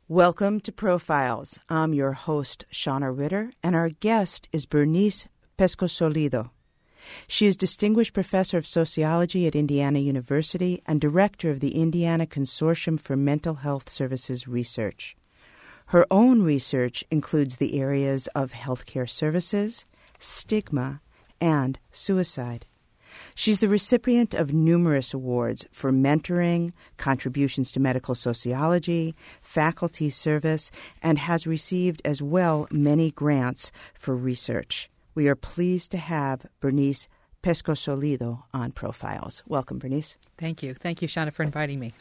Welcome to Profiles. I'm your host, Shauna Ritter, and our guest is Bernice Pescosolido. She is Distinguished Professor of Sociology at Indiana University and Director of the Indiana Consortium for Mental Health Services Research. Her own research includes the areas of healthcare services, stigma, and suicide. She's the recipient of numerous awards for mentoring, contributions to medical sociology, faculty service, and has received as well many grants for research. We are pleased to have Bernice Pescosolido on Profiles. Welcome, Bernice. Thank you. Thank you, Shauna, for inviting me.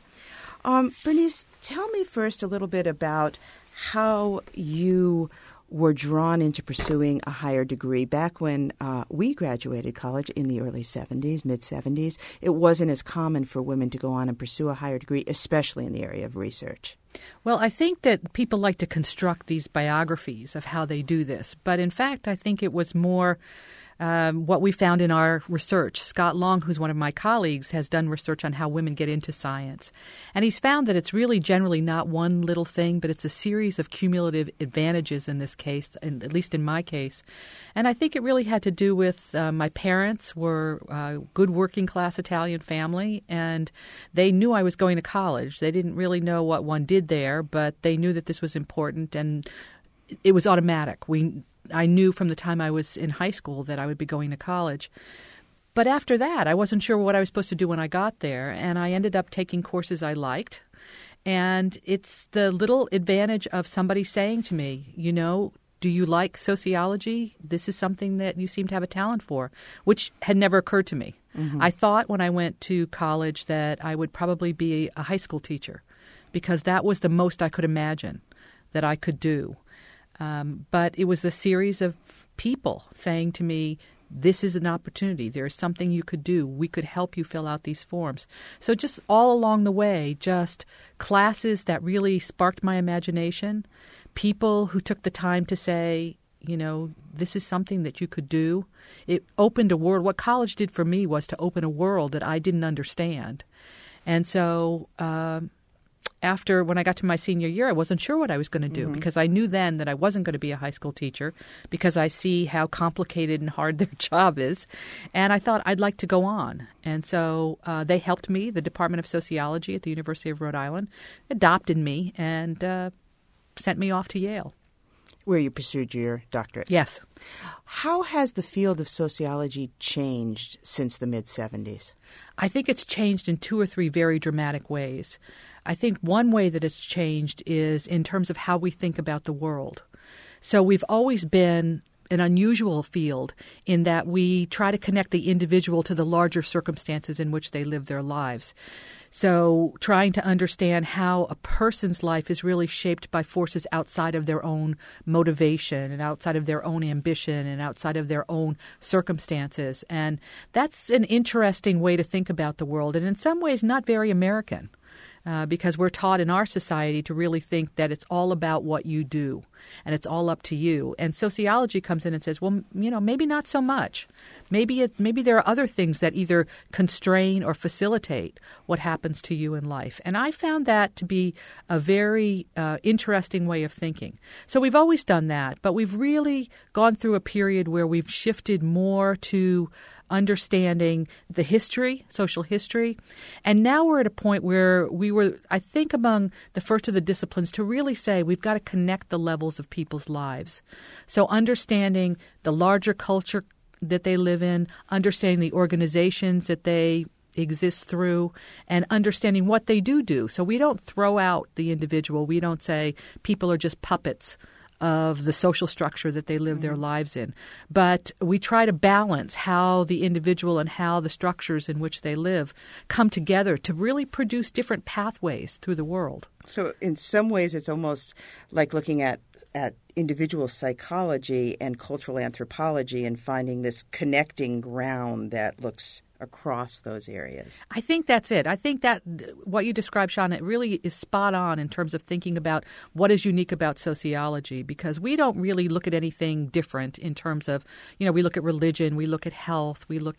Bernice, tell me first a little bit about how you were drawn into pursuing a higher degree. Back when we graduated college in the early 70s, mid-70s, it wasn't as common for women to go on and pursue a higher degree, especially in the area of research. Well, I think that people like to construct these biographies of how they do this. But in fact, I think it was more what we found in our research. Scott Long, who's one of my colleagues, has done research on how women get into science. And he's found that it's really generally not one little thing, but it's a series of cumulative advantages in this case, and at least in my case. And I think it really had to do with my parents were a good working class Italian family, and they knew I was going to college. They didn't really know what one did there, but they knew that this was important, and it was automatic. I knew from the time I was in high school that I would be going to college. But after that, I wasn't sure what I was supposed to do when I got there, and I ended up taking courses I liked. And it's the little advantage of somebody saying to me, you know, do you like sociology? This is something that you seem to have a talent for, which had never occurred to me. Mm-hmm. I thought when I went to college that I would probably be a high school teacher because that was the most I could imagine that I could do. But it was a series of people saying to me, this is an opportunity. There is something you could do. We could help you fill out these forms. So just all along the way, just classes that really sparked my imagination, people who took the time to say, you know, this is something that you could do. It opened a world. What college did for me was to open a world that I didn't understand. And so when I got to my senior year, I wasn't sure what I was going to do because I knew then that I wasn't going to be a high school teacher because I see how complicated and hard their job is. And I thought I'd like to go on. And so they helped me, the Department of Sociology at the University of Rhode Island, adopted me and sent me off to Yale. Where you pursued your doctorate. Yes. How has the field of sociology changed since the mid-'70s? I think it's changed in two or three very dramatic ways. I think one way that it's changed is in terms of how we think about the world. So we've always been an unusual field in that we try to connect the individual to the larger circumstances in which they live their lives. So trying to understand how a person's life is really shaped by forces outside of their own motivation and outside of their own ambition and outside of their own circumstances. And that's an interesting way to think about the world, and in some ways not very American. Because we're taught in our society to really think that it's all about what you do and it's all up to you. And sociology comes in and says, well, you know, maybe not so much. Maybe there are other things that either constrain or facilitate what happens to you in life. And I found that to be a very interesting way of thinking. So we've always done that, but we've really gone through a period where we've shifted more to understanding the history, social history. And now we're at a point where we were, I think, among the first of the disciplines to really say we've got to connect the levels of people's lives. So understanding the larger culture that they live in, understanding the organizations that they exist through, and understanding what they do. So we don't throw out the individual. We don't say people are just puppets of the social structure that they live their lives in. But we try to balance how the individual and how the structures in which they live come together to really produce different pathways through the world. So in some ways it's almost like looking at individual psychology and cultural anthropology and finding this connecting ground that looks across those areas. I think that's it. I think that what you described, Shauna, really is spot on in terms of thinking about what is unique about sociology, because we don't really look at anything different in terms of, you know, we look at religion, we look at health, we look at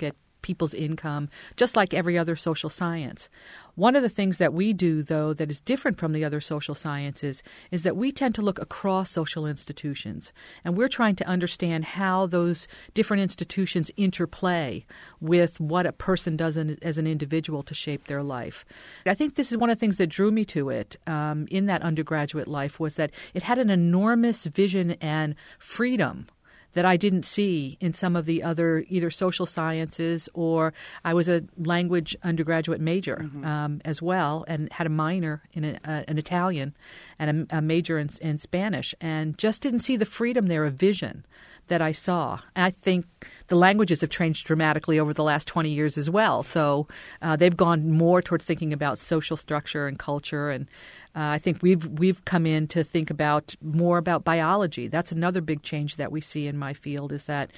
people's income, just like every other social science. One of the things that we do, though, that is different from the other social sciences is that we tend to look across social institutions, and we're trying to understand how those different institutions interplay with what a person does as an individual to shape their life. I think this is one of the things that drew me to it in that undergraduate life, was that it had an enormous vision and freedom that I didn't see in some of the other either social sciences, or I was a language undergraduate major as well, and had a minor in an Italian and a major in Spanish, and just didn't see the freedom there of vision that I saw. And I think the languages have changed dramatically over the last 20 years as well. So they've gone more towards thinking about social structure and culture. And I think we've come in to think more about biology. That's another big change that we see in my field, is that,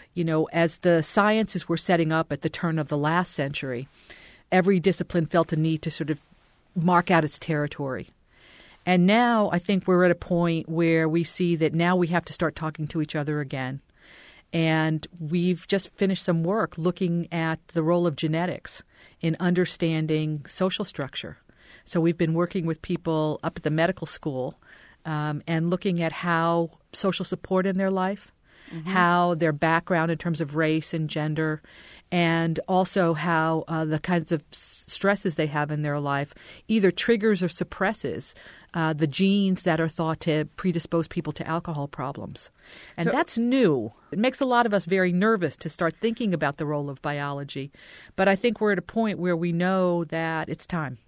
as the sciences were setting up at the turn of the last century, every discipline felt a need to sort of mark out its territory. And now I think we're at a point where we see that now we have to start talking to each other again. And we've just finished some work looking at the role of genetics in understanding social structure. So we've been working with people up at the medical school and looking at how social support in their life, how their background in terms of race and gender, and also how the kinds of stresses they have in their life either triggers or suppresses the genes that are thought to predispose people to alcohol problems. And that's new. It makes a lot of us very nervous to start thinking about the role of biology. But I think we're at a point where we know that it's time.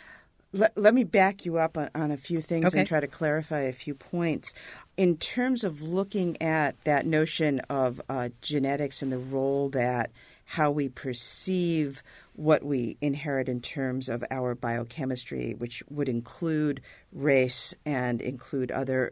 Let me back you up on a few things and try to clarify a few points. In terms of looking at that notion of genetics and the role that how we perceive what we inherit in terms of our biochemistry, which would include race and include other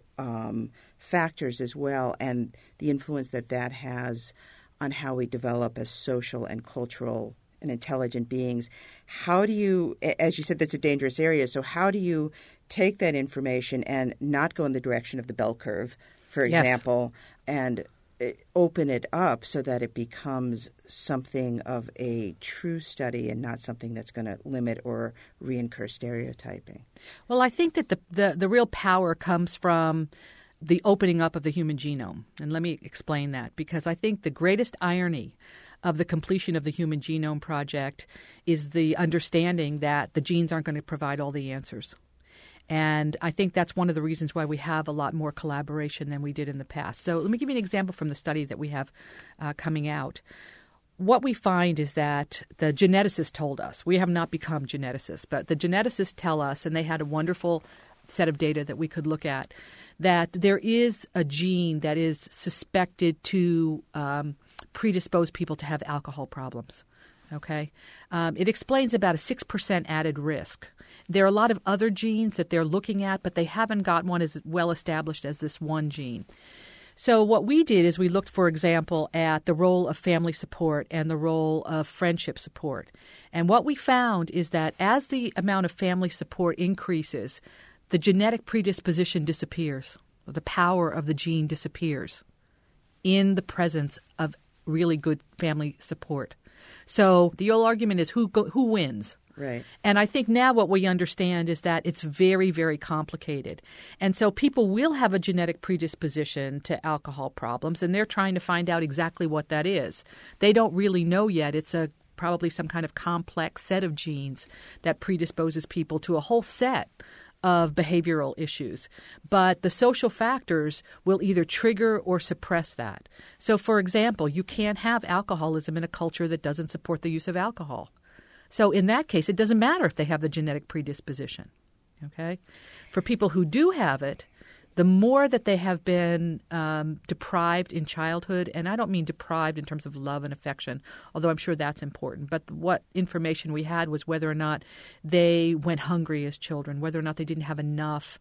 factors as well, and the influence that has on how we develop as social and cultural and intelligent beings. How do you, as you said, that's a dangerous area, so how do you take that information and not go in the direction of the bell curve, for example, and open it up so that it becomes something of a true study and not something that's going to limit or reincur stereotyping? Well, I think that the real power comes from the opening up of the human genome. And let me explain that, because I think the greatest irony of the completion of the Human Genome Project is the understanding that the genes aren't going to provide all the answers. And I think that's one of the reasons why we have a lot more collaboration than we did in the past. So let me give you an example from the study that we have coming out. What we find is that the geneticists told us, we have not become geneticists, but the geneticists tell us, and they had a wonderful set of data that we could look at, that there is a gene that is suspected to predispose people to have alcohol problems. Okay, it explains about a 6% added risk. There are a lot of other genes that they're looking at, but they haven't got one as well established as this one gene. So what we did is we looked, for example, at the role of family support and the role of friendship support. And what we found is that as the amount of family support increases, the genetic predisposition disappears. The power of the gene disappears in the presence of really good family support. So the old argument is who wins? Right. And I think now what we understand is that it's very, very complicated. And so people will have a genetic predisposition to alcohol problems, and they're trying to find out exactly what that is. They don't really know yet. It's probably some kind of complex set of genes that predisposes people to a whole set of behavioral issues. But the social factors will either trigger or suppress that. So, for example, you can't have alcoholism in a culture that doesn't support the use of alcohol. So in that case, it doesn't matter if they have the genetic predisposition. Okay? For people who do have it, the more that they have been deprived in childhood, and I don't mean deprived in terms of love and affection, although I'm sure that's important, but what information we had was whether or not they went hungry as children, whether or not they didn't have enough,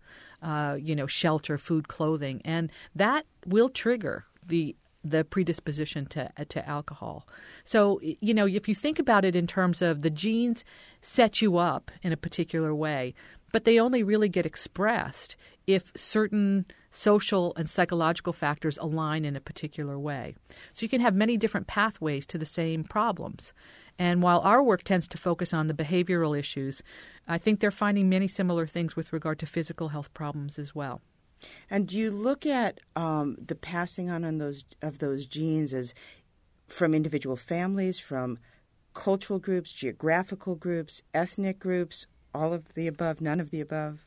shelter, food, clothing, and that will trigger the predisposition to alcohol. So, if you think about it in terms of the genes set you up in a particular way, but they only really get expressed if certain social and psychological factors align in a particular way. So you can have many different pathways to the same problems. And while our work tends to focus on the behavioral issues, I think they're finding many similar things with regard to physical health problems as well. And do you look at the passing on those genes as from individual families, from cultural groups, geographical groups, ethnic groups, all of the above, none of the above?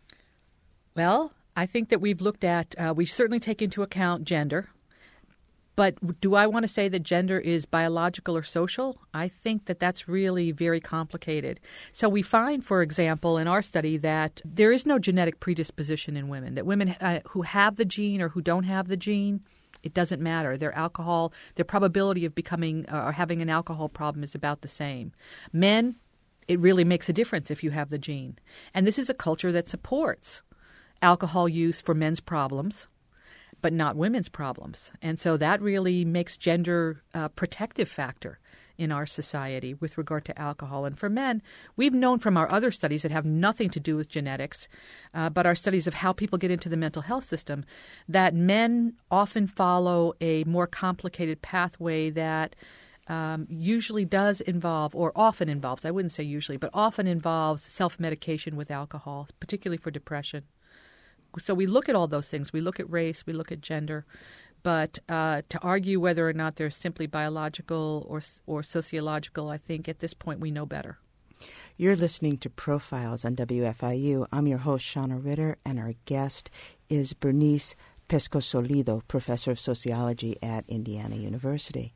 Well, I think that we've looked at, we certainly take into account gender. But do I want to say that gender is biological or social? I think that that's really very complicated. So we find, for example, in our study that there is no genetic predisposition in women, that women who have the gene or who don't have the gene, it doesn't matter. Their probability of becoming or having an alcohol problem is about the same. Men, it really makes a difference if you have the gene. And this is a culture that supports alcohol use for men's problems, but not women's problems. And so that really makes gender a protective factor in our society with regard to alcohol. And for men, we've known from our other studies that have nothing to do with genetics, but our studies of how people get into the mental health system, that men often follow a more complicated pathway that usually does involve, or often involves, I wouldn't say usually, but often involves self-medication with alcohol, particularly for depression. So we look at all those things. We look at race, we look at gender. But to argue whether or not they're simply biological or sociological, I think at this point we know better. You're listening to Profiles on WFIU. I'm your host, Shauna Ritter, and our guest is Bernice Pescosolido, professor of sociology at Indiana University.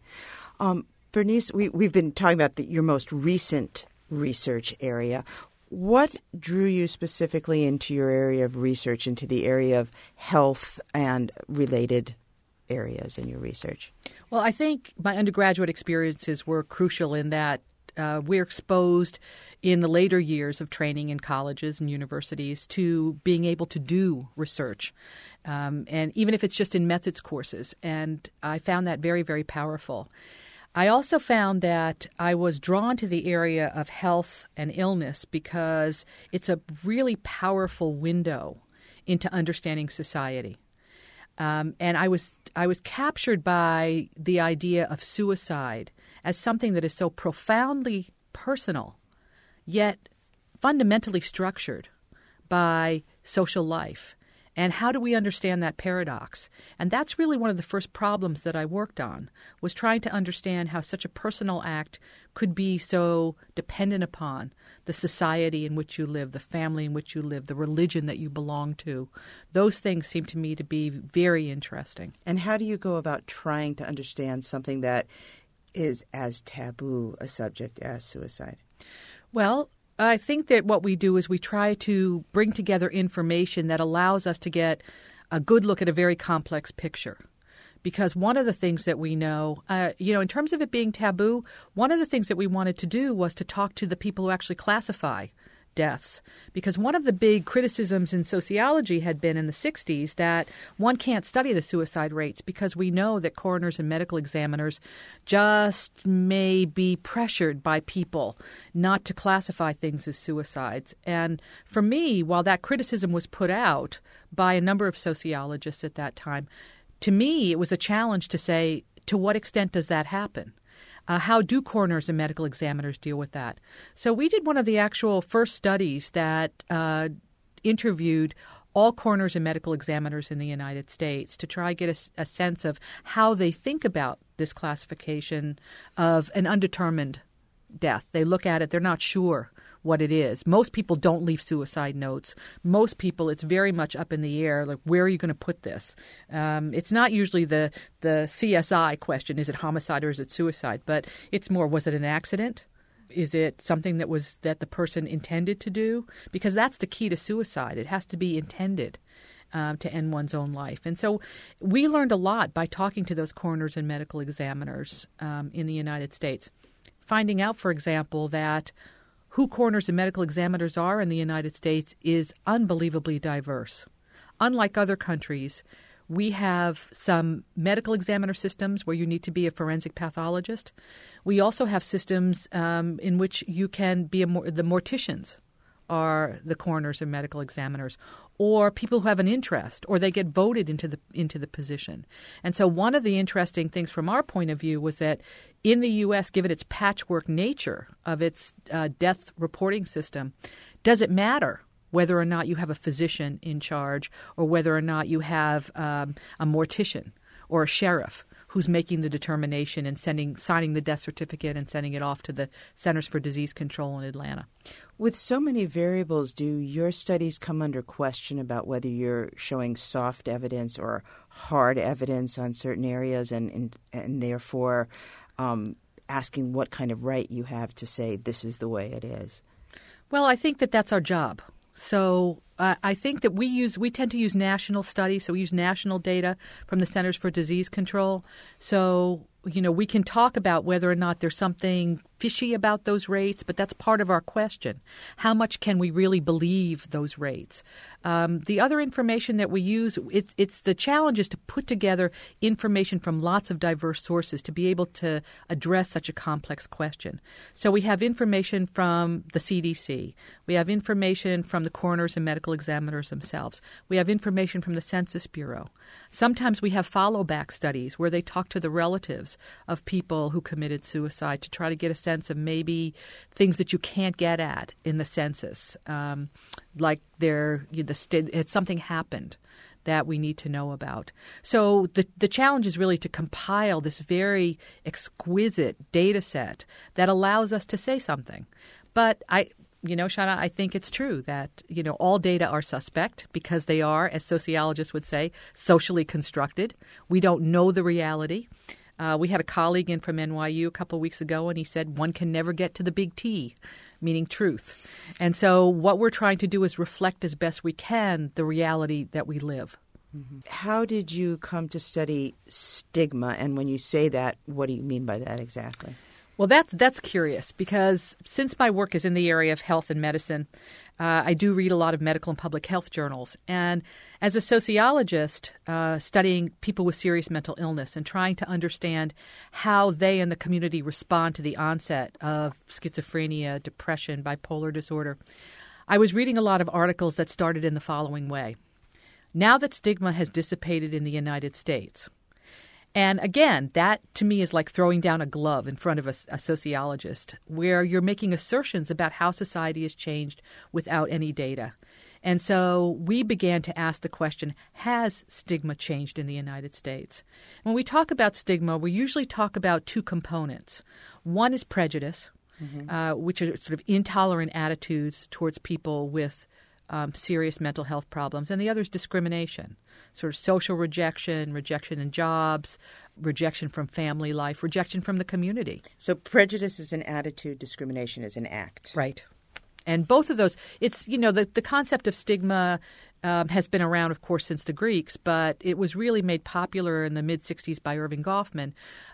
Bernice, we've been talking about your most recent research area. What drew you specifically into your area of research, into the area of health and related areas in your research? Well, I think my undergraduate experiences were crucial in that we're exposed in the later years of training in colleges and universities to being able to do research, and even if it's just in methods courses. And I found that very, very powerful. I also found that I was drawn to the area of health and illness because it's a really powerful window into understanding society. And I was captured by the idea of suicide as something that is so profoundly personal, yet fundamentally structured by social life. And how do we understand that paradox? And that's really one of the first problems that I worked on, was trying to understand how such a personal act could be so dependent upon the society in which you live, the family in which you live, the religion that you belong to. Those things seem to me to be very interesting. And how do you go about trying to understand something that is as taboo a subject as suicide? Well, I think that what we do is we try to bring together information that allows us to get a good look at a very complex picture. Because one of the things that we know, in terms of it being taboo, one of the things that we wanted to do was to talk to the people who actually classify deaths. Because one of the big criticisms in sociology had been in the 60s that one can't study the suicide rates because we know that coroners and medical examiners just may be pressured by people not to classify things as suicides. And for me, while that criticism was put out by a number of sociologists at that time, to me it was a challenge to say, to what extent does that happen? How do coroners and medical examiners deal with that? So we did one of the actual first studies that interviewed all coroners and medical examiners in the United States to try to get a sense of how they think about this classification of an undetermined death. They look at it, they're not sure what it is. Most people don't leave suicide notes. Most people, it's very much up in the air, like, where are you going to put this? It's not usually the CSI question, is it homicide or is it suicide? But it's more, was it an accident? Is it something that the person intended to do? Because that's the key to suicide. It has to be intended to end one's own life. And so we learned a lot by talking to those coroners and medical examiners in the United States, finding out, for example, that who coroners and medical examiners are in the United States is unbelievably diverse. Unlike other countries, we have some medical examiner systems where you need to be a forensic pathologist. We also have systems in which you can be the morticians are the coroners and medical examiners, or people who have an interest, or they get voted into the position. And so one of the interesting things from our point of view was that in the U.S., given its patchwork nature of its death reporting system, does it matter whether or not you have a physician in charge or whether or not you have a mortician or a sheriff who's making the determination and signing the death certificate and sending it off to the Centers for Disease Control in Atlanta? With so many variables, do your studies come under question about whether you're showing soft evidence or hard evidence on certain areas and therefore asking what kind of right you have to say this is the way it is? Well, I think that that's our job. So I think that we tend to use national studies, so we use national data from the Centers for Disease Control. So, we can talk about whether or not there's something fishy about those rates, but that's part of our question. How much can we really believe those rates? The other information that we use, it's the challenge is to put together information from lots of diverse sources to be able to address such a complex question. So we have information from the CDC. We have information from the coroners and medical examiners themselves. We have information from the Census Bureau. Sometimes we have follow-back studies where they talk to the relatives of people who committed suicide to try to get a sense of maybe things that you can't get at in the census, like something happened that we need to know about. So the challenge is really to compile this very exquisite data set that allows us to say something. But Shauna, I think it's true that, all data are suspect because they are, as sociologists would say, socially constructed. We don't know the reality. We had a colleague in from NYU a couple of weeks ago, and he said one can never get to the big T, meaning truth. And so what we're trying to do is reflect as best we can the reality that we live. Mm-hmm. How did you come to study stigma? And when you say that, what do you mean by that exactly? Well, that's curious because since my work is in the area of health and medicine, I do read a lot of medical and public health journals. And as a sociologist, studying people with serious mental illness and trying to understand how they and the community respond to the onset of schizophrenia, depression, bipolar disorder, I was reading a lot of articles that started in the following way. Now that stigma has dissipated in the United States, and again, that to me is like throwing down a glove in front of a sociologist where you're making assertions about how society has changed without any data. And so we began to ask the question, has stigma changed in the United States? When we talk about stigma, we usually talk about two components. One is prejudice, which are sort of intolerant attitudes towards people with serious mental health problems, and the other is discrimination, sort of social rejection in jobs, rejection from family life, rejection from the community. So prejudice is an attitude, discrimination is an act. Right. And both of those, it's, the concept of stigma has been around, of course, since the Greeks, but it was really made popular in the mid-'60s by Irving Goffman,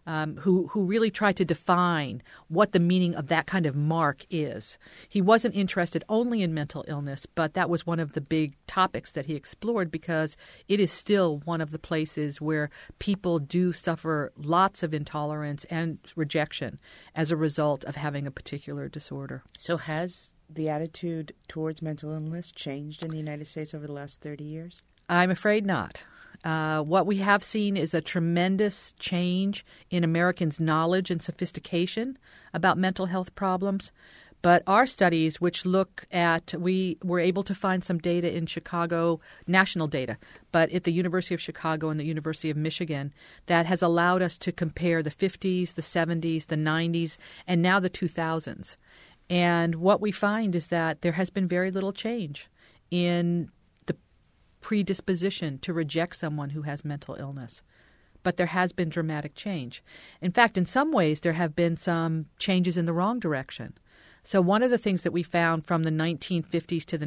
who really tried to define what the meaning of that kind of mark is. He wasn't interested only in mental illness, but that was one of the big topics that he explored because it is still one of the places where people do suffer lots of intolerance and rejection as a result of having a particular disorder. So has the attitude towards mental illness changed in the United States over the last 30 years? I'm afraid not. What we have seen is a tremendous change in Americans' knowledge and sophistication about mental health problems. But our studies, which look at, we were able to find some data in Chicago, national data, but at the University of Chicago and the University of Michigan, that has allowed us to compare the 50s, the 70s, the 90s, and now the 2000s. And what we find is that there has been very little change in the predisposition to reject someone who has mental illness. But there has been dramatic change. In fact, in some ways, there have been some changes in the wrong direction. So one of the things that we found from the 1950s to the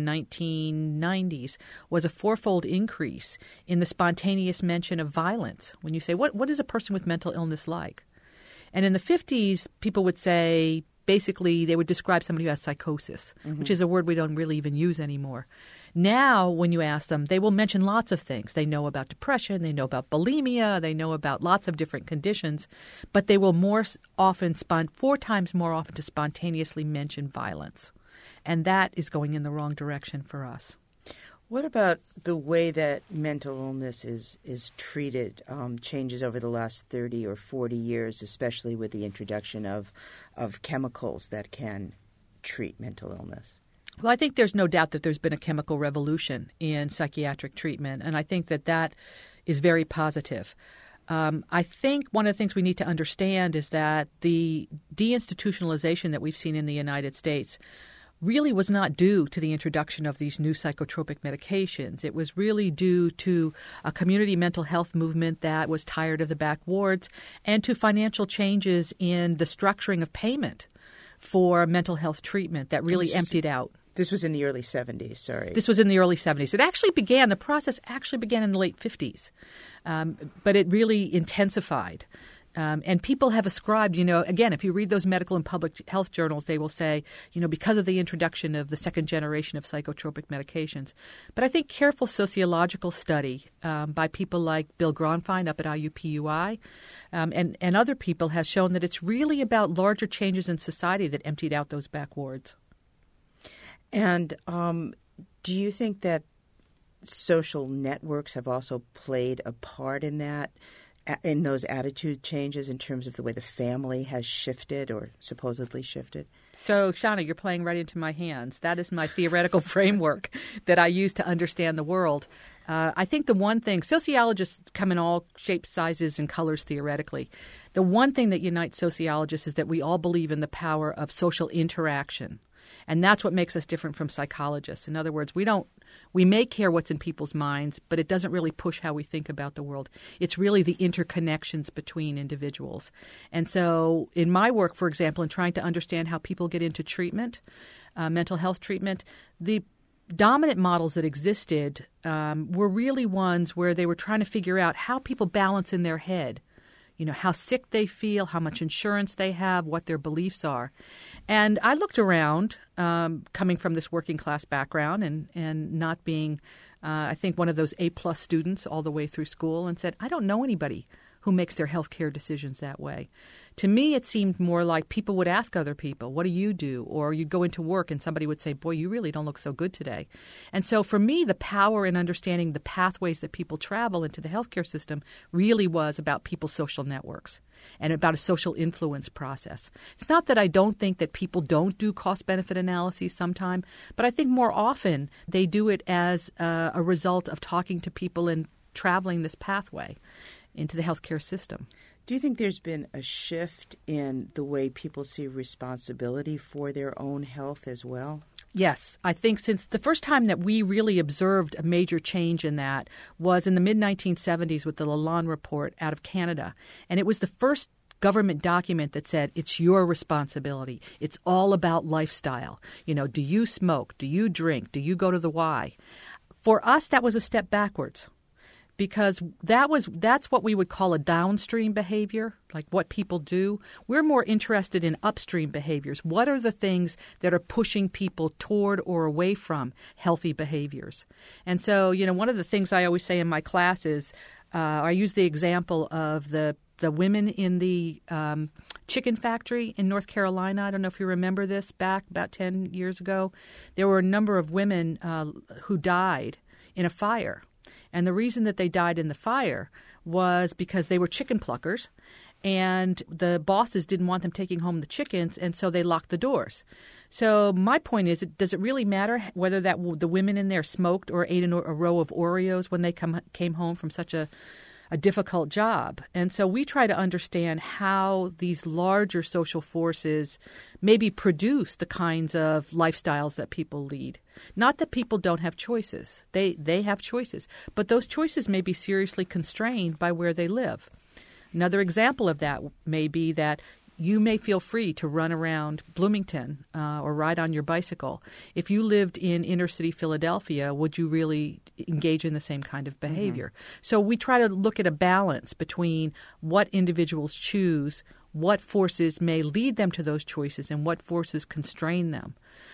1990s was a fourfold increase in the spontaneous mention of violence. When you say, what is a person with mental illness like? And in the 50s, people would say, basically, they would describe somebody who has psychosis, which is a word we don't really even use anymore. Now, when you ask them, they will mention lots of things. They know about depression, they know about bulimia, they know about lots of different conditions, but they will more often, 4 times more often, to spontaneously mention violence. And that is going in the wrong direction for us. What about the way that mental illness is treated changes over the last 30 or 40 years, especially with the introduction of chemicals that can treat mental illness? Well, I think there's no doubt that there's been a chemical revolution in psychiatric treatment, and I think that is very positive. I think one of the things we need to understand is that the deinstitutionalization that we've seen in the United States really was not due to the introduction of these new psychotropic medications. It was really due to a community mental health movement that was tired of the back wards and to financial changes in the structuring of payment for mental health treatment that really emptied out. This was in the early 70s, sorry. This was in the early 70s. The process actually began in the late 50s, but it really intensified. And people have ascribed, again, if you read those medical and public health journals, they will say, because of the introduction of the second generation of psychotropic medications. But I think careful sociological study by people like Bill Gronfine up at IUPUI and other people has shown that it's really about larger changes in society that emptied out those back wards. And do you think that social networks have also played a part in that? In those attitude changes in terms of the way the family has shifted or supposedly shifted? So, Shauna, you're playing right into my hands. That is my theoretical framework that I use to understand the world. I think the one thing, sociologists come in all shapes, sizes, and colors theoretically. The one thing that unites sociologists is that we all believe in the power of social interaction. And that's what makes us different from psychologists. In other words, we may care what's in people's minds, but it doesn't really push how we think about the world. It's really the interconnections between individuals. And so in my work, for example, in trying to understand how people get into treatment, mental health treatment, the dominant models that existed were really ones where they were trying to figure out how people balance in their head. How sick they feel, how much insurance they have, what their beliefs are. And I looked around, coming from this working class background and not being, I think, one of those A-plus students all the way through school, and said, I don't know anybody who makes their health care decisions that way. To me, it seemed more like people would ask other people, what do you do? Or you'd go into work and somebody would say, boy, you really don't look so good today. And so for me, the power in understanding the pathways that people travel into the healthcare system really was about people's social networks and about a social influence process. It's not that I don't think that people don't do cost-benefit analyses sometime, but I think more often they do it as a result of talking to people and traveling this pathway into the healthcare system. Do you think there's been a shift in the way people see responsibility for their own health as well? Yes. I think since the first time that we really observed a major change in that was in the mid-1970s with the Lalonde Report out of Canada. And it was the first government document that said it's your responsibility. It's all about lifestyle. Do you smoke? Do you drink? Do you go to the Y? For us, that was a step backwards. Because that's what we would call a downstream behavior, like what people do. We're more interested in upstream behaviors. What are the things that are pushing people toward or away from healthy behaviors? And so, one of the things I always say in my class is I use the example of the women in the chicken factory in North Carolina. I don't know if you remember this back about 10 years ago. There were a number of women who died in a fire. And the reason that they died in the fire was because they were chicken pluckers and the bosses didn't want them taking home the chickens, and so they locked the doors. So my point is, does it really matter whether the women in there smoked or ate a row of Oreos when they came home from such a difficult job? And so we try to understand how these larger social forces maybe produce the kinds of lifestyles that people lead. Not that people don't have choices. They have choices. But those choices may be seriously constrained by where they live. Another example of that may be that you may feel free to run around Bloomington or ride on your bicycle. If you lived in inner city Philadelphia, would you really engage in the same kind of behavior? Mm-hmm. So we try to look at a balance between what individuals choose, what forces may lead them to those choices, and what forces constrain them.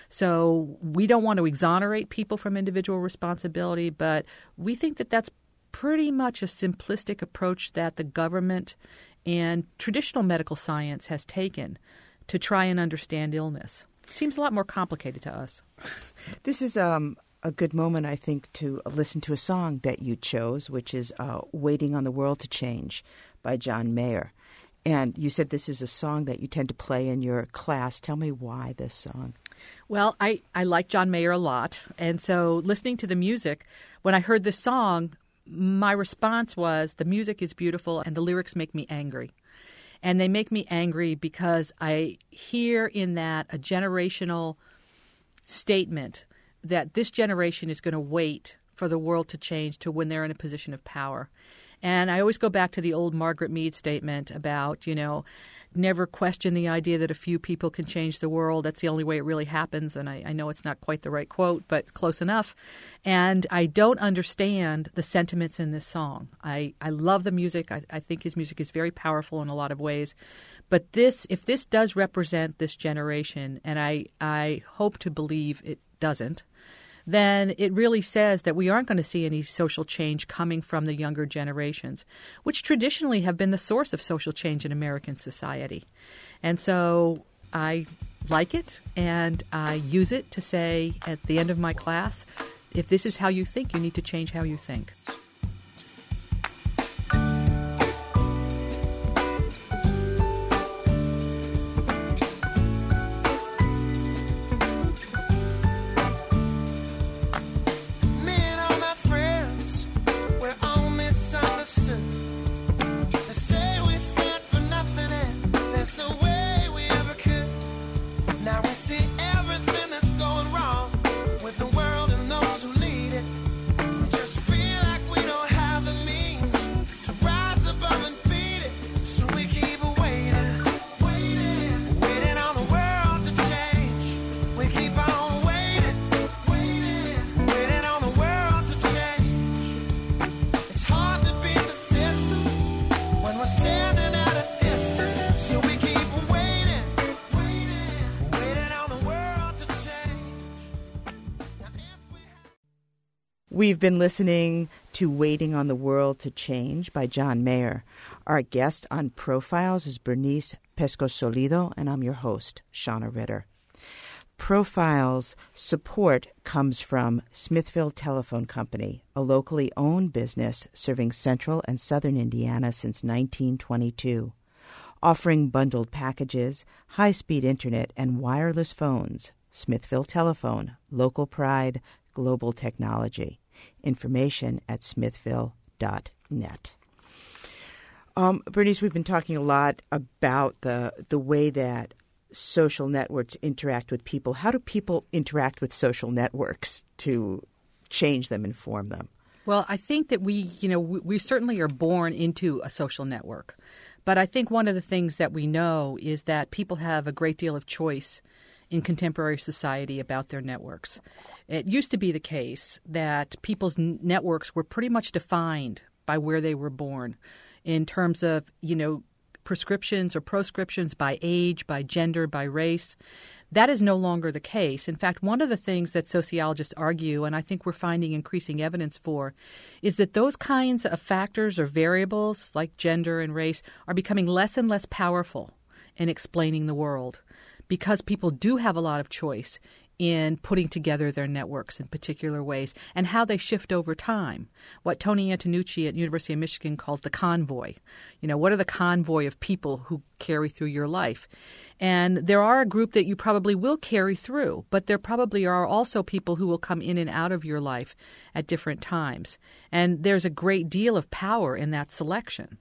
So we don't want to exonerate people from individual responsibility, but we think that that's pretty much a simplistic approach that the government and traditional medical science has taken to try and understand illness. seems a lot more complicated to us. This is a good moment, I think, to listen to a song that you chose, which is Waiting on the World to Change by John Mayer. And you said this is a song that you tend to play in your class. Tell me why this song. Well, I like John Mayer a lot. And so listening to the music, when I heard this song, my response was the music is beautiful and the lyrics make me angry. And they make me angry because I hear in that a generational statement that this generation is going to wait for the world to change to when they're in a position of power. And I always go back to the old Margaret Mead statement about, never question the idea that a few people can change the world. That's the only way it really happens. And I know it's not quite the right quote, but close enough. And I don't understand the sentiments in this song. I love the music. I think his music is very powerful in a lot of ways. But if this does represent this generation, and I hope to believe it doesn't, then it really says that we aren't going to see any social change coming from the younger generations, which traditionally have been the source of social change in American society. And so I like it, and I use it to say at the end of my class, if this is how you think, you need to change how you think. We've been listening to Waiting on the World to Change by John Mayer. Our guest on Profiles is Bernice Pescosolido, and I'm your host, Shauna Ritter. Profiles support comes from Smithville Telephone Company, a locally owned business serving central and southern Indiana since 1922, offering bundled packages, high-speed internet, and wireless phones. Smithville Telephone, local pride, global technology. Information at smithville.net. Bernice, we've been talking a lot about the way that social networks interact with people. How do people interact with social networks to change them, inform them? Well, I think that we certainly are born into a social network. But I think one of the things that we know is that people have a great deal of choice in contemporary society about their networks. It used to be the case that people's networks were pretty much defined by where they were born in terms of, prescriptions or proscriptions by age, by gender, by race. That is no longer the case. In fact, one of the things that sociologists argue, and I think we're finding increasing evidence for, is that those kinds of factors or variables like gender and race are becoming less and less powerful in explaining the world, because people do have a lot of choice in putting together their networks in particular ways and how they shift over time. What Tony Antonucci at University of Michigan calls the convoy. What are the convoy of people who carry through your life? And there are a group that you probably will carry through, but there probably are also people who will come in and out of your life at different times. And there's a great deal of power in that selection.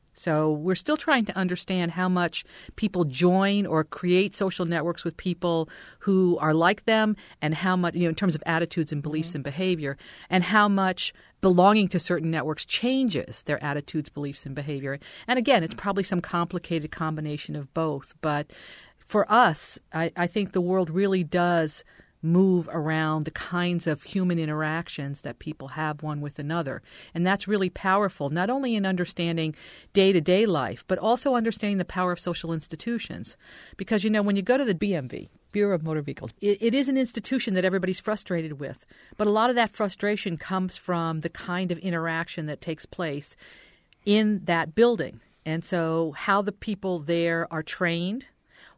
So we're still trying to understand how much people join or create social networks with people who are like them, and how much, in terms of attitudes and beliefs and behavior, and how much belonging to certain networks changes their attitudes, beliefs, and behavior. And again, it's probably some complicated combination of both. But for us, I think the world really does move around the kinds of human interactions that people have one with another. And that's really powerful, not only in understanding day-to-day life, but also understanding the power of social institutions. Because, when you go to the BMV, Bureau of Motor Vehicles, it is an institution that everybody's frustrated with. But a lot of that frustration comes from the kind of interaction that takes place in that building. And so how the people there are trained,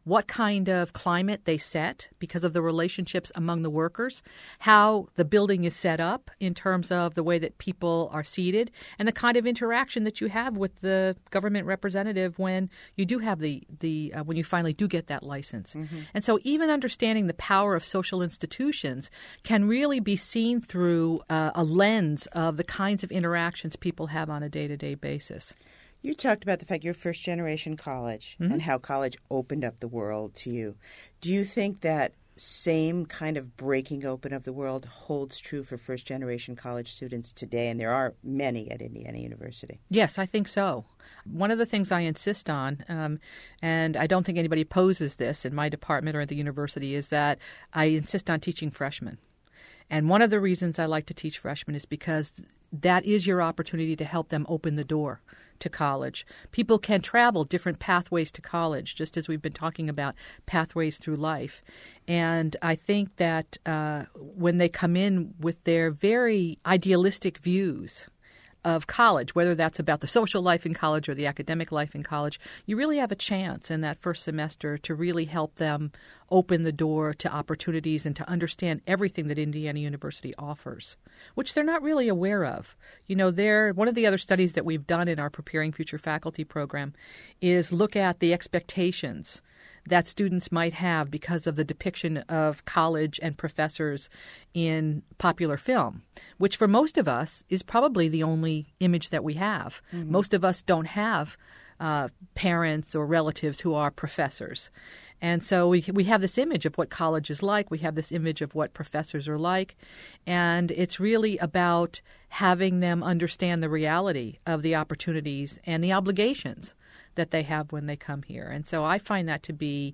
what kind of climate they set because of the relationships among the workers, how the building is set up in terms of the way that people are seated, and the kind of interaction that you have with the government representative when you do have when you finally do get that license. Mm-hmm. And so even understanding the power of social institutions can really be seen through a lens of the kinds of interactions people have on a day-to-day basis. You talked about the fact you're first-generation college and how college opened up the world to you. Do you think that same kind of breaking open of the world holds true for first-generation college students today? And there are many at Indiana University. Yes, I think so. One of the things I insist on, and I don't think anybody opposes this in my department or at the university, is that I insist on teaching freshmen. And one of the reasons I like to teach freshmen is because that is your opportunity to help them open the door to college. People can travel different pathways to college, just as we've been talking about pathways through life. And I think that when they come in with their very idealistic views of college, whether that's about the social life in college or the academic life in college, you really have a chance in that first semester to really help them open the door to opportunities and to understand everything that Indiana University offers, which they're not really aware of. You know, one of the other studies that we've done in our Preparing Future Faculty program is look at the expectations that students might have because of the depiction of college and professors in popular film, which for most of us is probably the only image that we have. Mm-hmm. Most of us don't have parents or relatives who are professors. And so we have this image of what college is like. We have this image of what professors are like. And it's really about having them understand the reality of the opportunities and the obligations that they have when they come here. And so I find that to be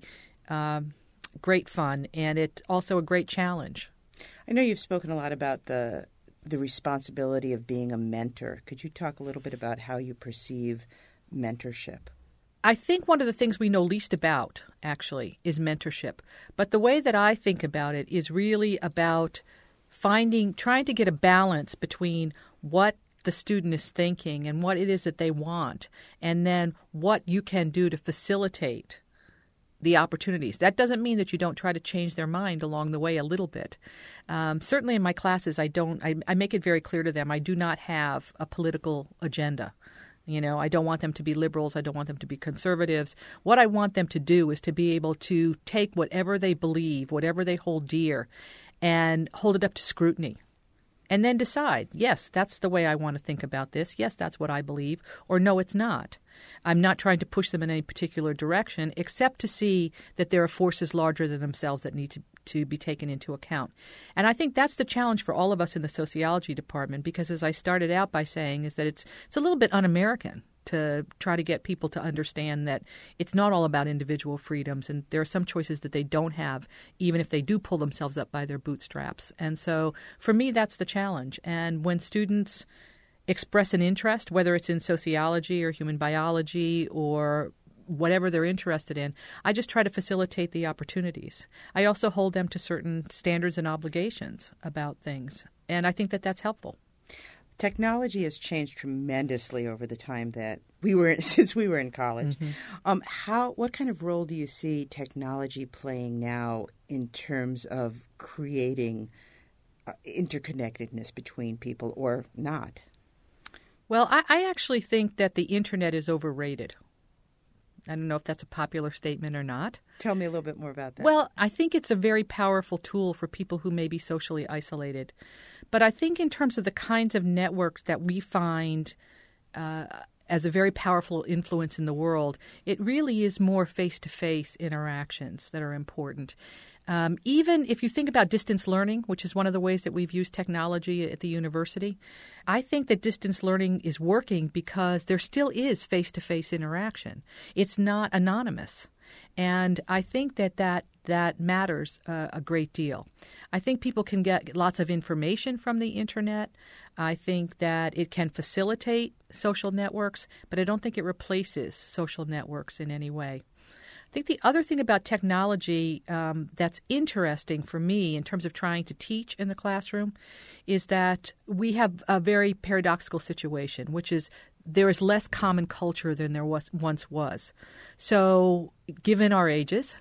great fun, and it's also a great challenge. I know you've spoken a lot about the responsibility of being a mentor. Could you talk a little bit about how you perceive mentorship? I think one of the things we know least about, actually, is mentorship. But the way that I think about it is really about trying to get a balance between what the student is thinking and what it is that they want, and then what you can do to facilitate the opportunities. That doesn't mean that you don't try to change their mind along the way a little bit. Certainly in my classes, I make it very clear to them I do not have a political agenda. You know, I don't want them to be liberals. I don't want them to be conservatives. What I want them to do is to be able to take whatever they believe, whatever they hold dear, and hold it up to scrutiny. And then decide, yes, that's the way I want to think about this. Yes, that's what I believe. Or no, it's not. I'm not trying to push them in any particular direction, except to see that there are forces larger than themselves that need to be taken into account. And I think that's the challenge for all of us in the sociology department, because as I started out by saying, is that it's a little bit un-American to try to get people to understand that it's not all about individual freedoms, and there are some choices that they don't have, even if they do pull themselves up by their bootstraps. And so for me, that's the challenge. And when students express an interest, whether it's in sociology or human biology or whatever they're interested in, I just try to facilitate the opportunities. I also hold them to certain standards and obligations about things, and I think that that's helpful. Technology has changed tremendously over the time that since we were in college. Mm-hmm. What kind of role do you see technology playing now in terms of creating interconnectedness between people, or not? Well, I actually think that the internet is overrated. I don't know if that's a popular statement or not. Tell me a little bit more about that. Well, I think it's a very powerful tool for people who may be socially isolated. But I think in terms of the kinds of networks that we find as a very powerful influence in the world, it really is more face-to-face interactions that are important. Even if you think about distance learning, which is one of the ways that we've used technology at the university, I think that distance learning is working because there still is face-to-face interaction. It's not anonymous. And I think that matters a great deal. I think people can get lots of information from the internet. I think that it can facilitate social networks, but I don't think it replaces social networks in any way. I think the other thing about technology that's interesting for me in terms of trying to teach in the classroom is that we have a very paradoxical situation, which is there is less common culture than there once was. So given our ages,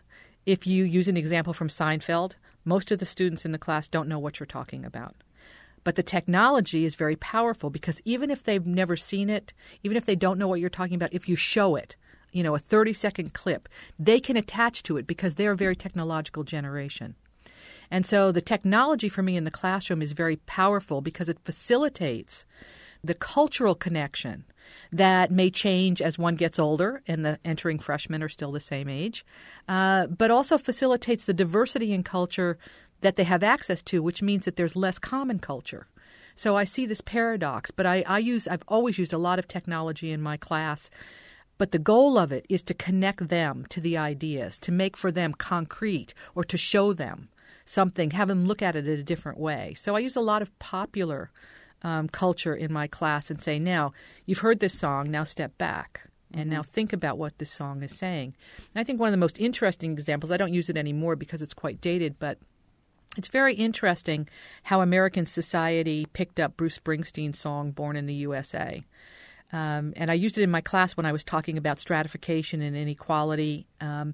if you use an example from Seinfeld, most of the students in the class don't know what you're talking about. But the technology is very powerful because even if they've never seen it, even if they don't know what you're talking about, if you show it, a 30-second clip, they can attach to it because they're a very technological generation. And so the technology for me in the classroom is very powerful because it facilitates the cultural connection that may change as one gets older and the entering freshmen are still the same age, but also facilitates the diversity in culture that they have access to, which means that there's less common culture. So I see this paradox, but I've always used a lot of technology in my class, but the goal of it is to connect them to the ideas, to make for them concrete or to show them something, have them look at it in a different way. So I use a lot of popular culture in my class and say, now, you've heard this song, now step back. And now think about what this song is saying. And I think one of the most interesting examples, I don't use it anymore because it's quite dated, but it's very interesting how American society picked up Bruce Springsteen's song, Born in the USA. And I used it in my class when I was talking about stratification and inequality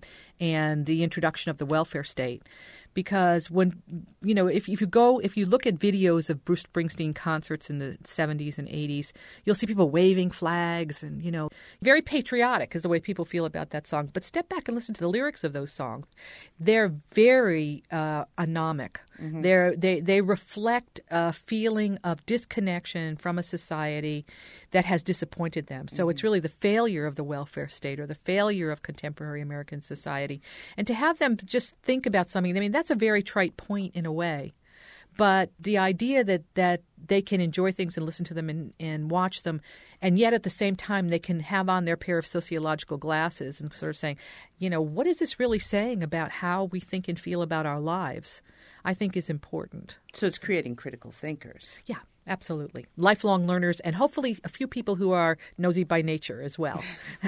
and the introduction of the welfare state. Because when, if you look at videos of Bruce Springsteen concerts in the 70s and 80s, you'll see people waving flags and, very patriotic is the way people feel about that song. But step back and listen to the lyrics of those songs. They're very anomic. Mm-hmm. They reflect a feeling of disconnection from a society that has disappointed them. So it's really the failure of the welfare state or the failure of contemporary American society. And to have them just think about something, that's a very trite point in a way. But the idea that they can enjoy things and listen to them and watch them, and yet at the same time they can have on their pair of sociological glasses and sort of saying, what is this really saying about how we think and feel about our lives, I think is important. So it's creating critical thinkers. Yeah, absolutely. Lifelong learners and hopefully a few people who are nosy by nature as well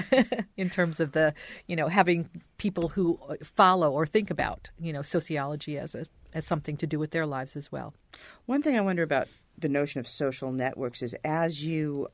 in terms of the, having people who follow or think about, sociology as something to do with their lives as well. One thing I wonder about the notion of social networks is as you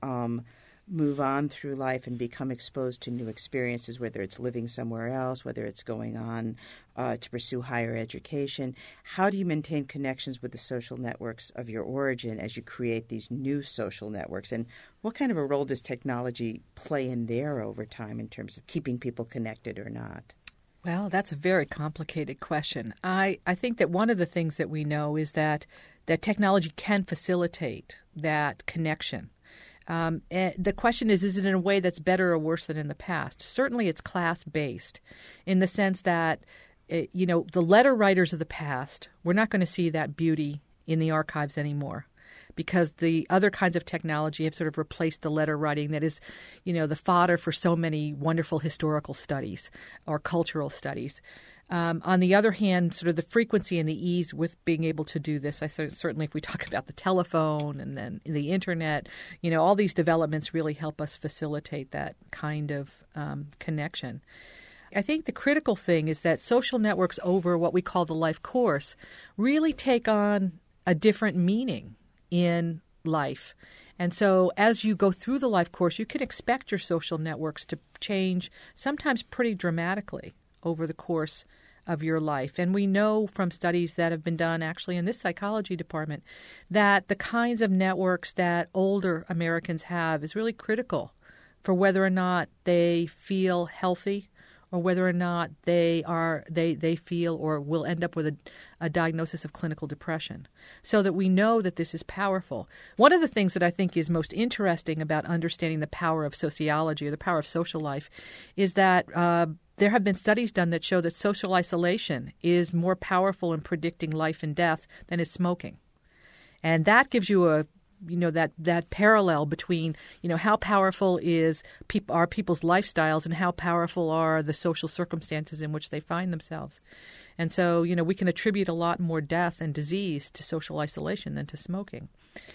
move on through life and become exposed to new experiences, whether it's living somewhere else, whether it's going on to pursue higher education, how do you maintain connections with the social networks of your origin as you create these new social networks? And what kind of a role does technology play in there over time in terms of keeping people connected or not? Well, that's a very complicated question. I think that one of the things that we know is that technology can facilitate that connection. And the question is it in a way that's better or worse than in the past? Certainly it's class-based in the sense that, the letter writers of the past, we're not going to see that beauty in the archives anymore because the other kinds of technology have sort of replaced the letter writing that is, the fodder for so many wonderful historical studies or cultural studies. On the other hand, sort of the frequency and the ease with being able to do this, certainly if we talk about the telephone and then the internet, all these developments really help us facilitate that kind of connection. I think the critical thing is that social networks over what we call the life course really take on a different meaning in life. And so as you go through the life course, you can expect your social networks to change sometimes pretty dramatically over the course of your life. And we know from studies that have been done actually in this psychology department that the kinds of networks that older Americans have is really critical for whether or not they feel healthy or whether or not they feel or will end up with a diagnosis of clinical depression, so that we know that this is powerful. One of the things that I think is most interesting about understanding the power of sociology or the power of social life is that there have been studies done that show that social isolation is more powerful in predicting life and death than is smoking. And that gives you that parallel between, how powerful are people's lifestyles and how powerful are the social circumstances in which they find themselves. And so, we can attribute a lot more death and disease to social isolation than to smoking.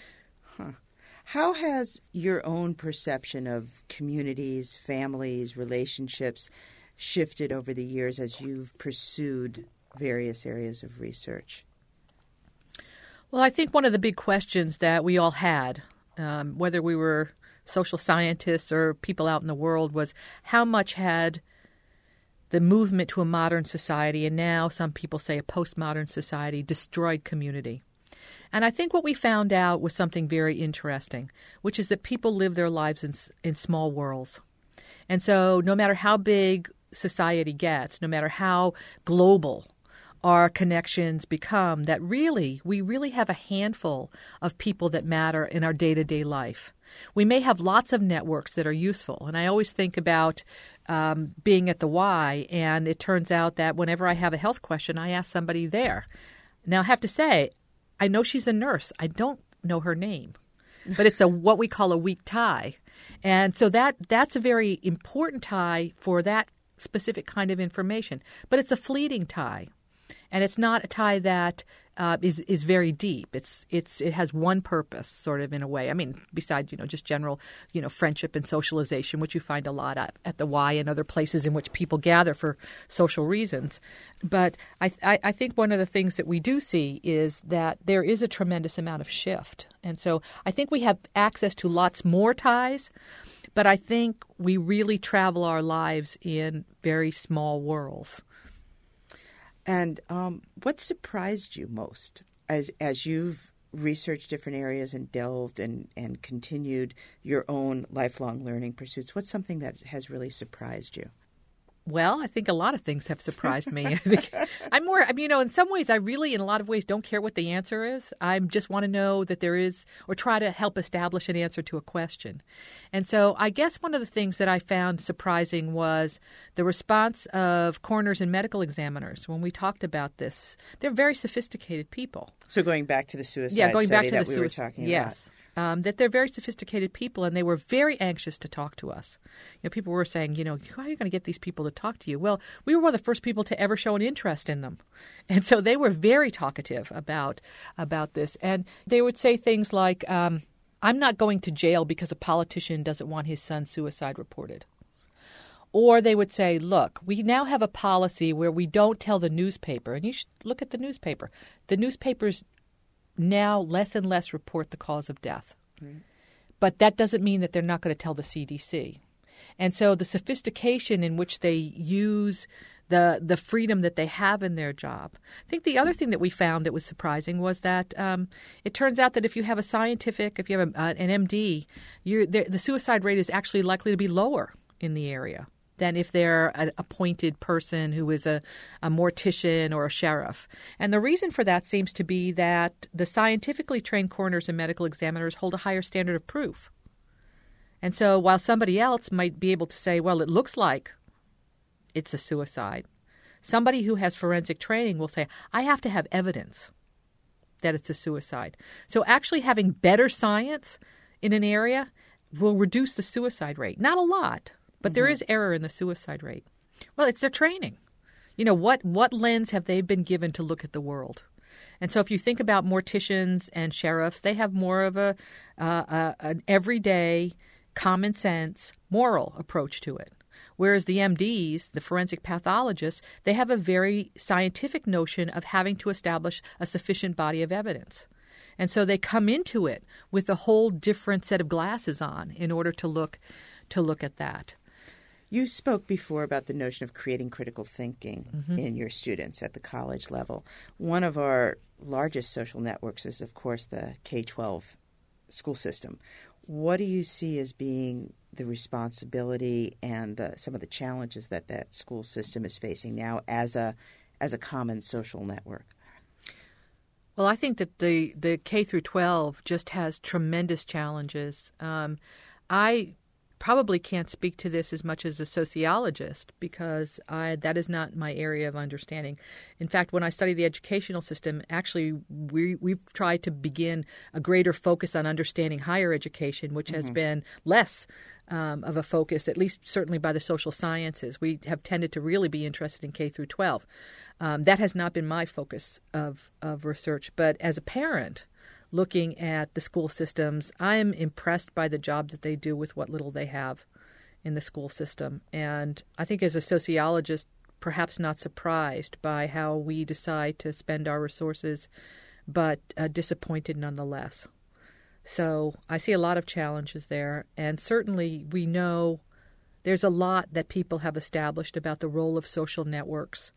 Huh. How has your own perception of communities, families, relationships shifted over the years as you've pursued various areas of research? Well, I think one of the big questions that we all had, whether we were social scientists or people out in the world, was how much had the movement to a modern society, and now some people say a postmodern society, destroyed community. And I think what we found out was something very interesting, which is that people live their lives in small worlds. And so no matter how big society gets, no matter how global our connections become, that we really have a handful of people that matter in our day-to-day life. We may have lots of networks that are useful. And I always think about being at the Y, and it turns out that whenever I have a health question, I ask somebody there. Now, I have to say, I know she's a nurse. I don't know her name. But it's what we call a weak tie. And so that's a very important tie for that specific kind of information. But it's a fleeting tie. And it's not a tie that is very deep. It has one purpose, sort of, in a way. I mean, besides, just general, friendship and socialization, which you find a lot at the Y and other places in which people gather for social reasons. But I think one of the things that we do see is that there is a tremendous amount of shift. And so I think we have access to lots more ties, but I think we really travel our lives in very small worlds. And what surprised you most as you've researched different areas and delved and continued your own lifelong learning pursuits? What's something that has really surprised you? Well, I think a lot of things have surprised me. I think in some ways, I really, in a lot of ways, don't care what the answer is. I just want to know that there is, or try to help establish an answer to a question. And so I guess one of the things that I found surprising was the response of coroners and medical examiners when we talked about this. They're very sophisticated people. So going back to the suicide study that we were talking about. Yes. That they're very sophisticated people, and they were very anxious to talk to us. People were saying, how are you going to get these people to talk to you? Well, we were one of the first people to ever show an interest in them. And so they were very talkative about this. And they would say things like, I'm not going to jail because a politician doesn't want his son's suicide reported. Or they would say, look, we now have a policy where we don't tell the newspaper, and you should look at the newspaper. The newspapers now less and less report the cause of death. Right. But that doesn't mean that they're not going to tell the CDC. And so the sophistication in which they use the freedom that they have in their job. I think the other thing that we found that was surprising was that it turns out that if you have an MD, the suicide rate is actually likely to be lower in the area than if they're an appointed person who is a mortician or a sheriff. And the reason for that seems to be that the scientifically trained coroners and medical examiners hold a higher standard of proof. And so while somebody else might be able to say, well, it looks like it's a suicide, somebody who has forensic training will say, I have to have evidence that it's a suicide. So actually having better science in an area will reduce the suicide rate. Not a lot, but there is error in the suicide rate. Well, it's their training. What lens have they been given to look at the world? And so if you think about morticians and sheriffs, they have more of an everyday, common sense, moral approach to it. Whereas the MDs, the forensic pathologists, they have a very scientific notion of having to establish a sufficient body of evidence. And so they come into it with a whole different set of glasses on in order to look at that. You spoke before about the notion of creating critical thinking in your students at the college level. One of our largest social networks is, of course, the K-12 school system. What do you see as being the responsibility and some of the challenges that school system is facing now as a common social network? Well, I think that the K through 12 just has tremendous challenges. I probably can't speak to this as much as a sociologist because that is not my area of understanding. In fact, when I study the educational system, actually we've tried to begin a greater focus on understanding higher education, which has been less of a focus, at least certainly by the social sciences. We have tended to really be interested in K through 12. That has not been my focus of research. But as a parent, looking at the school systems, I'm impressed by the job that they do with what little they have in the school system. And I think as a sociologist, perhaps not surprised by how we decide to spend our resources, but disappointed nonetheless. So I see a lot of challenges there. And certainly we know there's a lot that people have established about the role of social networks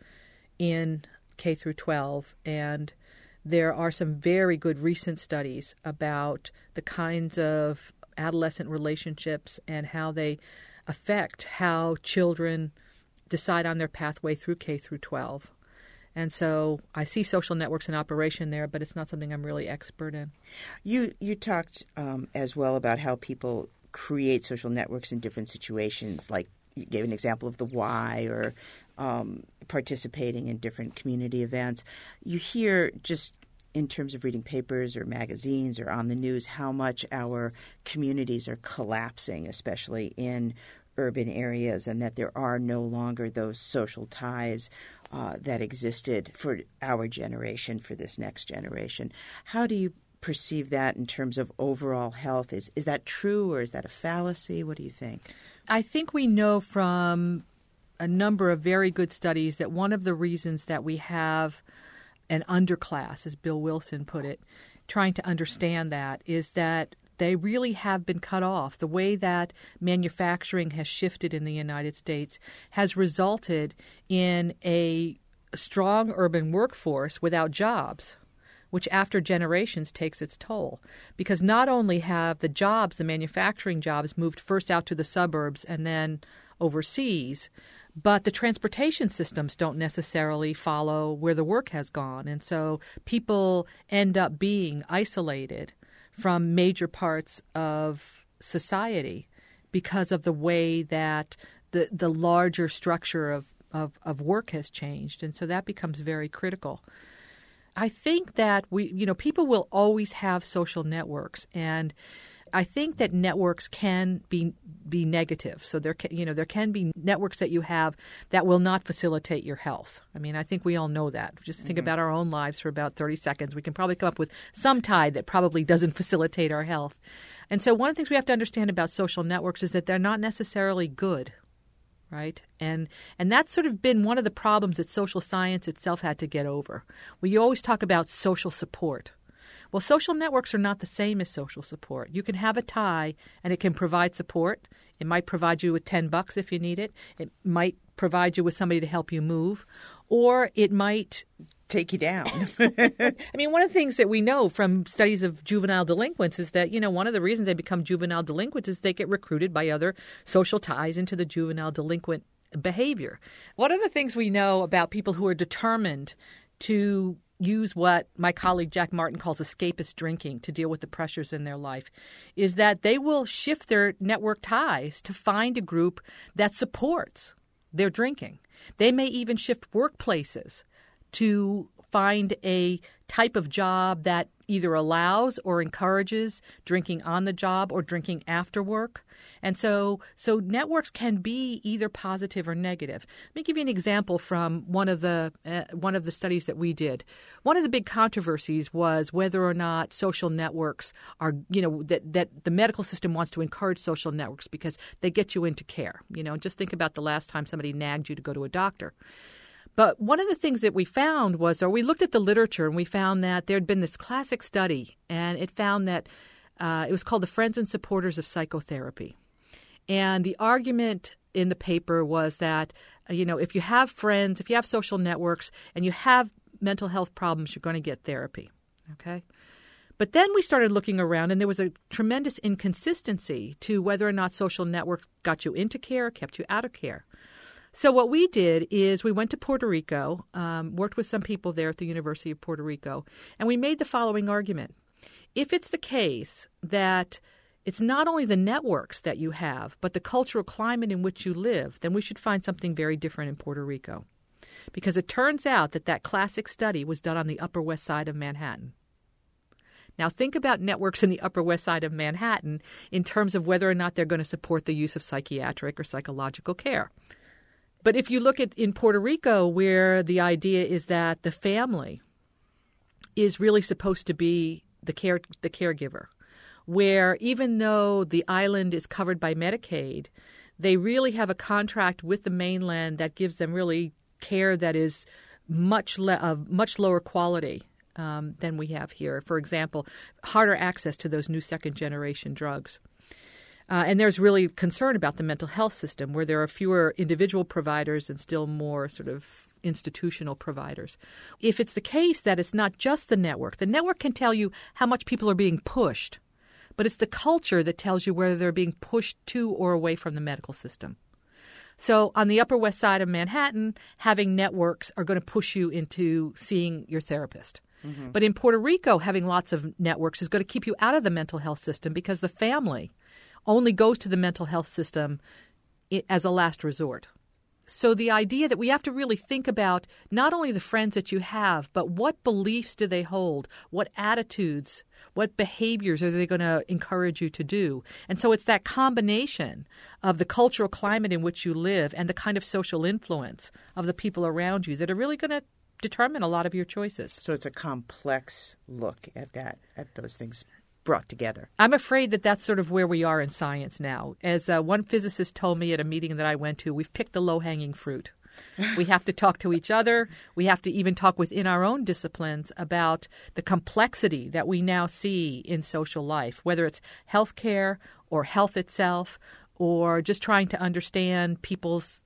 in K through 12, and there are some very good recent studies about the kinds of adolescent relationships and how they affect how children decide on their pathway through K through 12. And so I see social networks in operation there, but it's not something I'm really expert in. You talked as well about how people create social networks in different situations, like you gave an example of the Y or participating in different community events. You hear just in terms of reading papers or magazines or on the news how much our communities are collapsing, especially in urban areas, and that there are no longer those social ties that existed for our generation, for this next generation. How do you perceive that in terms of overall health? Is that true, or is that a fallacy? What do you think? I think we know from a number of very good studies that one of the reasons that we have an underclass, as Bill Wilson put it, trying to understand that is that they really have been cut off. The way that manufacturing has shifted in the United States has resulted in a strong urban workforce without jobs, which after generations takes its toll. Because not only have the jobs, the manufacturing jobs, moved first out to the suburbs and then overseas, but the transportation systems don't necessarily follow where the work has gone. And so people end up being isolated from major parts of society because of the way that the larger structure of work has changed. And so that becomes very critical. I think that people will always have social networks, and I think that networks can be negative. So there can be networks that you have that will not facilitate your health. I mean, I think we all know that. Just think about our own lives for about 30 seconds. We can probably come up with some tie that probably doesn't facilitate our health. And so one of the things we have to understand about social networks is that they're not necessarily good, right? And that's sort of been one of the problems that social science itself had to get over. We always talk about social support. Well, social networks are not the same as social support. You can have a tie, and it can provide support. It might provide you with $10 if you need it. It might provide you with somebody to help you move, or it might take you down. I mean, one of the things that we know from studies of juvenile delinquents is that, one of the reasons they become juvenile delinquents is they get recruited by other social ties into the juvenile delinquent behavior. One of the things we know about people who are determined to use what my colleague Jack Martin calls escapist drinking to deal with the pressures in their life is that they will shift their network ties to find a group that supports their drinking. They may even shift workplaces to find a type of job that either allows or encourages drinking on the job or drinking after work. And so networks can be either positive or negative. Let me give you an example from one of the studies that we did. One of the big controversies was whether or not social networks are, that the medical system wants to encourage social networks because they get you into care. Just think about the last time somebody nagged you to go to a doctor. But one of the things that we found was, we looked at the literature and we found that there had been this classic study, and it found that it was called the Friends and Supporters of Psychotherapy. And the argument in the paper was that, if you have friends, if you have social networks and you have mental health problems, you're going to get therapy. Okay? But then we started looking around, and there was a tremendous inconsistency to whether or not social networks got you into care, kept you out of care. So what we did is we went to Puerto Rico, worked with some people there at the University of Puerto Rico, and we made the following argument. If it's the case that it's not only the networks that you have, but the cultural climate in which you live, then we should find something very different in Puerto Rico. Because it turns out that classic study was done on the Upper West Side of Manhattan. Now think about networks in the Upper West Side of Manhattan in terms of whether or not they're going to support the use of psychiatric or psychological care. But if you look at in Puerto Rico, where the idea is that the family is really supposed to be the caregiver, where even though the island is covered by Medicaid, they really have a contract with the mainland that gives them really care that is much lower quality than we have here. For example, harder access to those new second-generation drugs. And there's really concern about the mental health system where there are fewer individual providers and still more sort of institutional providers. If it's the case that it's not just the network can tell you how much people are being pushed, but it's the culture that tells you whether they're being pushed to or away from the medical system. So on the Upper West Side of Manhattan, having networks are going to push you into seeing your therapist. Mm-hmm. But in Puerto Rico, having lots of networks is going to keep you out of the mental health system because the family only goes to the mental health system as a last resort. So the idea that we have to really think about not only the friends that you have, but what beliefs do they hold? What attitudes, what behaviors are they going to encourage you to do? And so it's that combination of the cultural climate in which you live and the kind of social influence of the people around you that are really going to determine a lot of your choices. So it's a complex look at those things brought together. I'm afraid that that's sort of where we are in science now. As one physicist told me at a meeting that I went to, we've picked the low-hanging fruit. We have to talk to each other. We have to even talk within our own disciplines about the complexity that we now see in social life, whether it's healthcare or health itself or just trying to understand people's,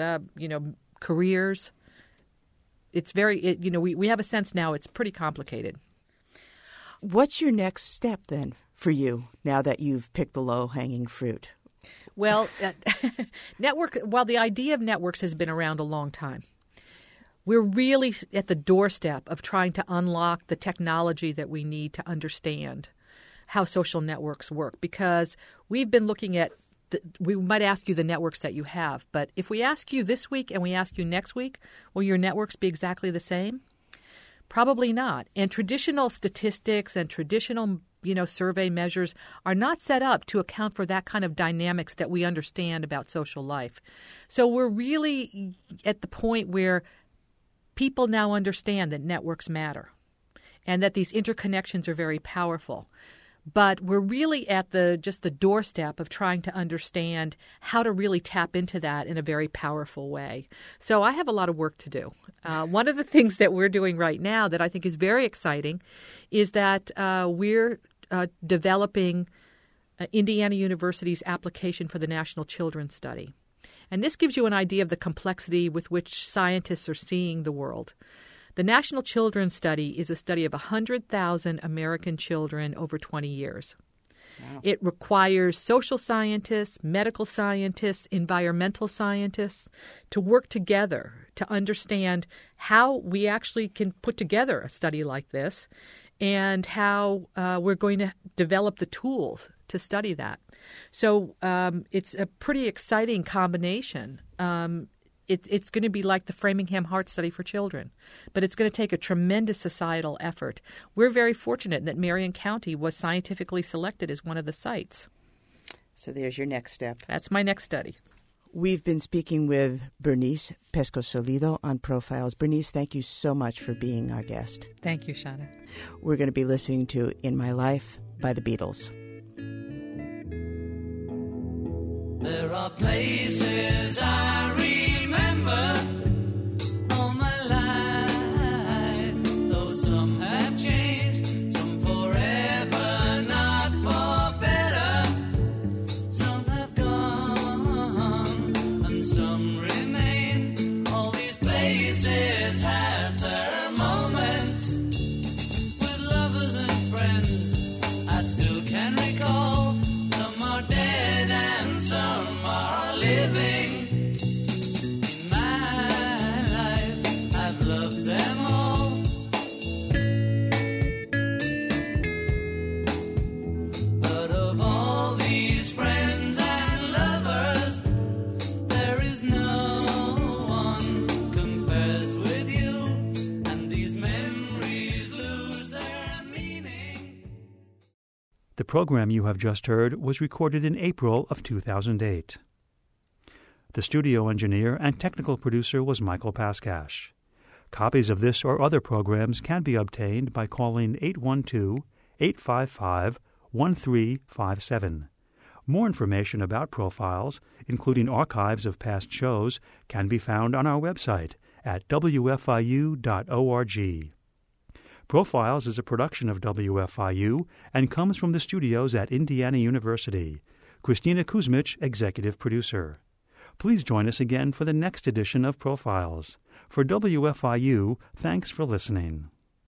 careers. It's we have a sense now it's pretty complicated. What's your next step then for you now that you've picked the low-hanging fruit? Well, the idea of networks has been around a long time. We're really at the doorstep of trying to unlock the technology that we need to understand how social networks work because we've been looking at we might ask you the networks that you have, but if we ask you this week and we ask you next week, will your networks be exactly the same? Probably not. And traditional statistics and traditional, survey measures are not set up to account for that kind of dynamics that we understand about social life. So we're really at the point where people now understand that networks matter and that these interconnections are very powerful. But we're really at the doorstep of trying to understand how to really tap into that in a very powerful way. So I have a lot of work to do. One of the things that we're doing right now that I think is very exciting is that we're developing Indiana University's application for the National Children's Study. And this gives you an idea of the complexity with which scientists are seeing the world. The National Children's Study is a study of 100,000 American children over 20 years. Wow. It requires social scientists, medical scientists, environmental scientists to work together to understand how we actually can put together a study like this and how we're going to develop the tools to study that. So it's a pretty exciting combination. It's going to be like the Framingham Heart Study for children, but it's going to take a tremendous societal effort. We're very fortunate that Marion County was scientifically selected as one of the sites. So there's your next step. That's my next study. We've been speaking with Bernice Pescosolido on Profiles. Bernice, thank you so much for being our guest. Thank you, Shauna. We're going to be listening to In My Life by the Beatles. There are places I remember all my life, though some have changed, some forever, not for better. Some have gone, and some remain. All these places have their moments with lovers and friends I still can recall. Some are dead and some are living. In my life, I've loved them all. But of all these friends and lovers, there is no one compares with you, and these memories lose their meaning. The program you have just heard was recorded in April of 2008. The studio engineer and technical producer was Michael Paskash. Copies of this or other programs can be obtained by calling 812-855-1357. More information about Profiles, including archives of past shows, can be found on our website at wfiu.org. Profiles is a production of WFIU and comes from the studios at Indiana University. Christina Kuzmich, executive producer. Please join us again for the next edition of Profiles. For WFIU, thanks for listening.